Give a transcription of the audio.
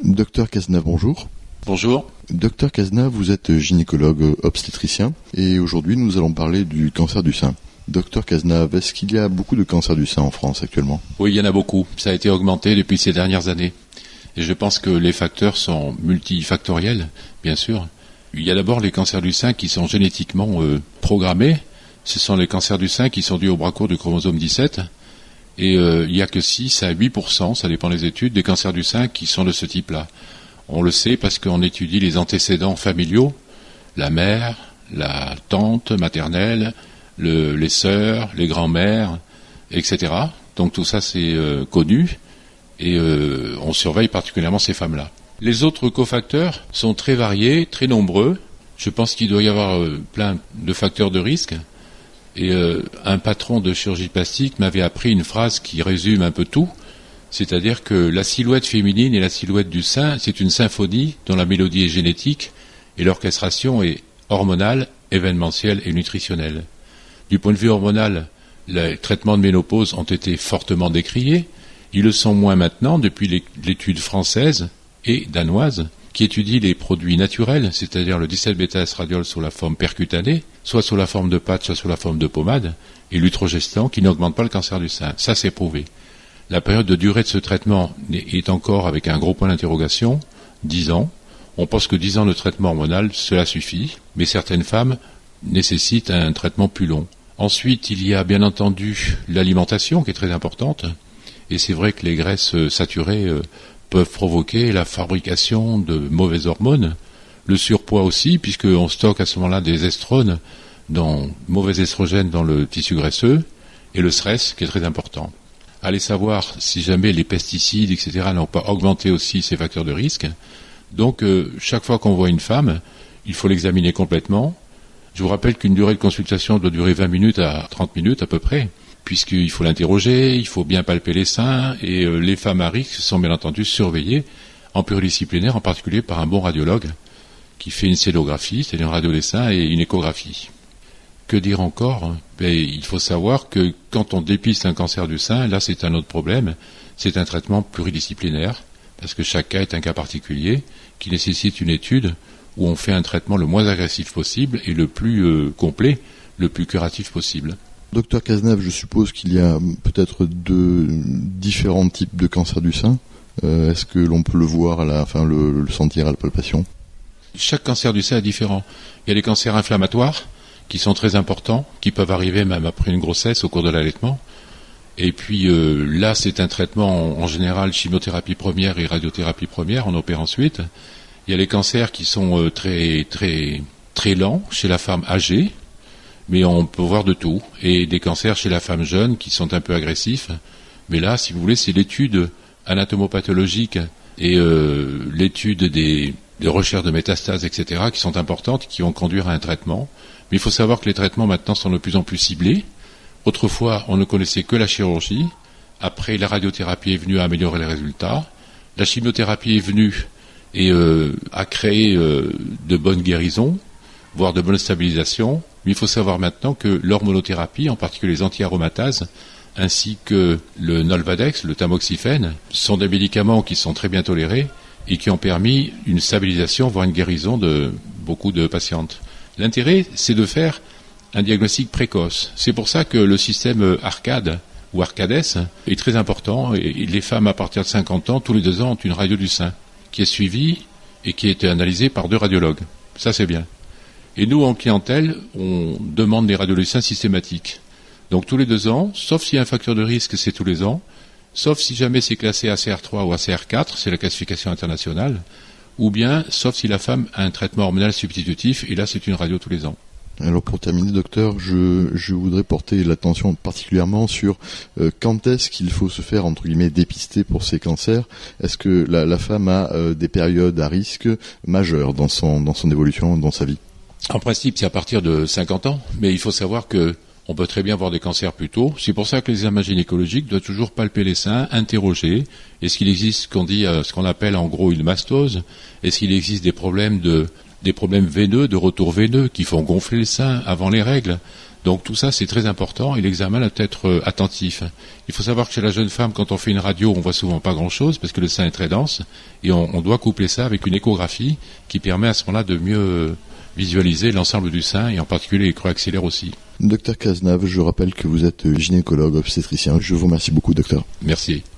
Docteur Cazenave, bonjour. Bonjour. Docteur Cazenave, vous êtes gynécologue obstétricien et aujourd'hui nous allons parler du cancer du sein. Docteur Cazenave, est-ce qu'il y a beaucoup de cancers du sein en France actuellement ? Oui, il y en a beaucoup. Ça a été augmenté depuis ces dernières années. Et je pense que les facteurs sont multifactoriels, bien sûr. Il y a d'abord les cancers du sein qui sont génétiquement programmés. Ce sont les cancers du sein qui sont dus au bras court du chromosome 17. Et il n'y a que 6 à 8%, ça dépend des études, des cancers du sein qui sont de ce type-là. On le sait parce qu'on étudie les antécédents familiaux, la mère, la tante maternelle, les sœurs, les grands-mères, etc. Donc tout ça c'est connu et on surveille particulièrement ces femmes-là. Les autres cofacteurs sont très variés, très nombreux. Je pense qu'il doit y avoir plein de facteurs de risque. Et un patron de chirurgie plastique m'avait appris une phrase qui résume un peu tout. C'est-à-dire que la silhouette féminine et la silhouette du sein, c'est une symphonie dont la mélodie est génétique et l'orchestration est hormonale, événementielle et nutritionnelle. Du point de vue hormonal, les traitements de ménopause ont été fortement décriés. Ils le sont moins maintenant depuis l'étude française et danoise qui étudie les produits naturels, c'est-à-dire le 17-bêta-estradiol sous la forme percutanée, soit sous la forme de pâte, soit sous la forme de pommade, et l'utrogestan qui n'augmente pas le cancer du sein. Ça, c'est prouvé. La période de durée de ce traitement est encore avec un gros point d'interrogation, 10 ans. On pense que 10 ans de traitement hormonal, cela suffit, mais certaines femmes nécessitent un traitement plus long. Ensuite, il y a bien entendu l'alimentation qui est très importante, et c'est vrai que les graisses saturées peuvent provoquer la fabrication de mauvaises hormones, le surpoids aussi, puisqu'on stocke à ce moment-là des estrones, mauvais estrogènes dans le tissu graisseux, et le stress qui est très important. Allez savoir si jamais les pesticides, etc. n'ont pas augmenté aussi ces facteurs de risque. Donc, chaque fois qu'on voit une femme, il faut l'examiner complètement. Je vous rappelle qu'une durée de consultation doit durer 20 minutes à 30 minutes à peu près, puisqu'il faut l'interroger, il faut bien palper les seins, et les femmes à risque sont bien entendu surveillées en pluridisciplinaire, en particulier par un bon radiologue qui fait une célographie, c'est-à-dire une radio des seins et une échographie. Que dire encore ? Il faut savoir que quand on dépiste un cancer du sein, là c'est un autre problème, c'est un traitement pluridisciplinaire, parce que chaque cas est un cas particulier, qui nécessite une étude où on fait un traitement le moins agressif possible et le plus complet, le plus curatif possible. Docteur Cazenave, je suppose qu'il y a peut-être deux différents types de cancer du sein. Est-ce que l'on peut le voir le sentir à la palpation ? Chaque cancer du sein est différent. Il y a les cancers inflammatoires, qui sont très importants, qui peuvent arriver même après une grossesse au cours de l'allaitement. Et puis là, c'est un traitement en général chimiothérapie première et radiothérapie première, on opère ensuite. Il y a les cancers qui sont très très très lents chez la femme âgée, mais on peut voir de tout. Et des cancers chez la femme jeune qui sont un peu agressifs. Mais là, si vous voulez, c'est l'étude anatomopathologique et l'étude des recherches de métastases, etc., qui sont importantes, qui vont conduire à un traitement. Mais il faut savoir que les traitements maintenant sont de plus en plus ciblés. Autrefois, on ne connaissait que la chirurgie. Après, la radiothérapie est venue à améliorer les résultats. La chimiothérapie est venue et a créé de bonnes guérisons, voire de bonnes stabilisations. Mais il faut savoir maintenant que l'hormonothérapie, en particulier les anti-aromatases, ainsi que le Nolvadex, le tamoxifène, sont des médicaments qui sont très bien tolérés et qui ont permis une stabilisation, voire une guérison de beaucoup de patientes. L'intérêt, c'est de faire un diagnostic précoce. C'est pour ça que le système ARCAD ou ARCADES est très important. Et les femmes à partir de 50 ans, tous les 2 ans, ont une radio du sein qui est suivie et qui a été analysée par 2 radiologues. Ça, c'est bien. Et nous, en clientèle, on demande des radios du sein systématiques. Donc tous les 2 ans, sauf s'il y a un facteur de risque, c'est tous les ans, sauf si jamais c'est classé ACR3 ou ACR4, c'est la classification internationale, ou bien, sauf si la femme a un traitement hormonal substitutif, et là c'est une radio tous les ans. Alors pour terminer, docteur, je voudrais porter l'attention particulièrement sur quand est-ce qu'il faut se faire, entre guillemets, dépister pour ces cancers. Est-ce que la femme a des périodes à risque majeures dans son évolution, dans sa vie ? En principe, c'est à partir de 50 ans, mais il faut savoir que on peut très bien voir des cancers plus tôt. C'est pour ça que l'examen gynécologique doit toujours palper les seins, interroger. Est-ce qu'il existe ce qu'on appelle en gros une mastose ? Est-ce qu'il existe des problèmes veineux, de retour veineux, qui font gonfler le sein avant les règles ? Donc tout ça, c'est très important et l'examen doit être attentif. Il faut savoir que chez la jeune femme, quand on fait une radio, on voit souvent pas grand-chose parce que le sein est très dense et on doit coupler ça avec une échographie qui permet à ce moment-là de mieux visualiser l'ensemble du sein et en particulier les creux axillaires aussi. Docteur Cazenave, je rappelle que vous êtes gynécologue obstétricien. Je vous remercie beaucoup, docteur. Merci.